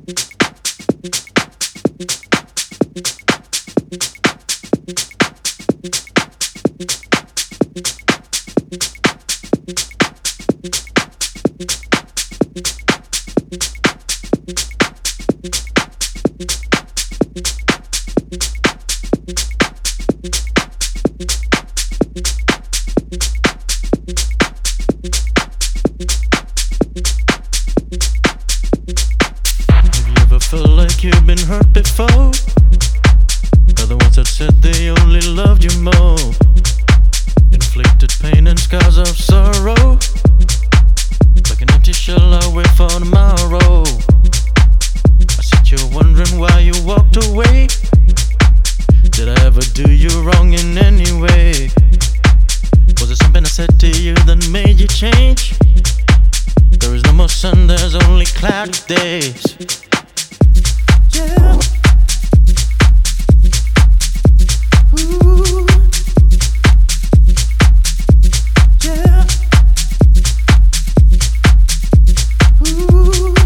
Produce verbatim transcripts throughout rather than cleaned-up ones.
You've been hurt before. Are the ones that said they only loved you more. Inflicted pain and scars of sorrow, like an empty shell I wait for tomorrow. I sit you wondering why you walked away. Did I ever do you wrong in any way? Was it something I said to you that made you change? There is no more sun, there's only cloudy days. Yeah. Ooh. Yeah. Ooh.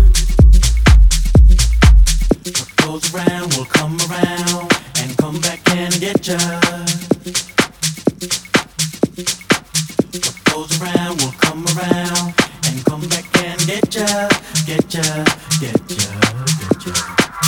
What goes around will come around and come back and get ya. What goes around will come around and come back and get ya, get ya, get ya, get ya.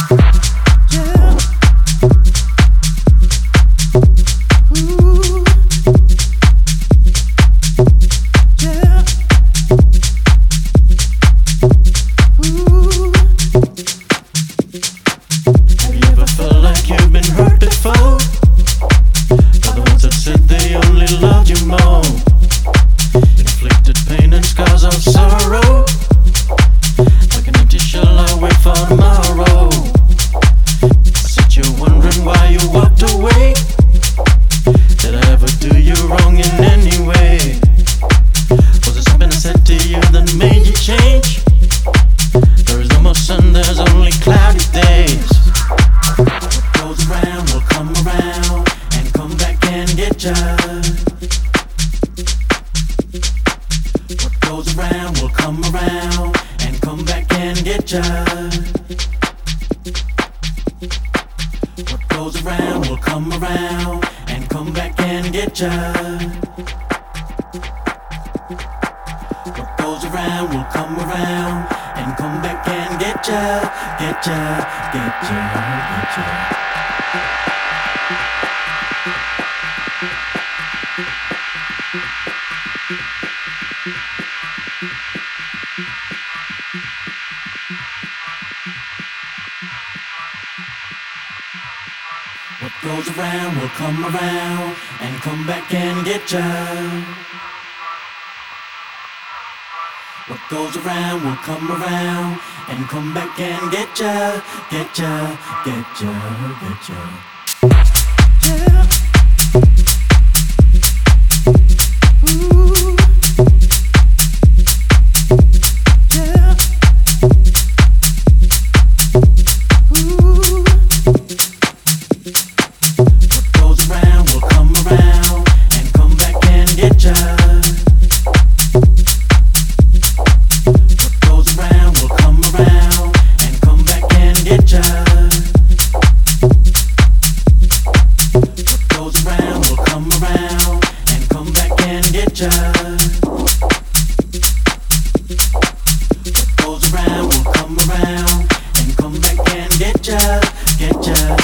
What goes around will come around and come back and get ya. What goes around will come around and come back and get ya, get ya, get ya, get ya. Yeah. Ooh. Yeah. Ooh. What goes around will come around and come back and get ya. What goes around will come around and come back and get ya. What goes around will come around and come back and get ya. What goes around will come around and come back and get ya, get ya.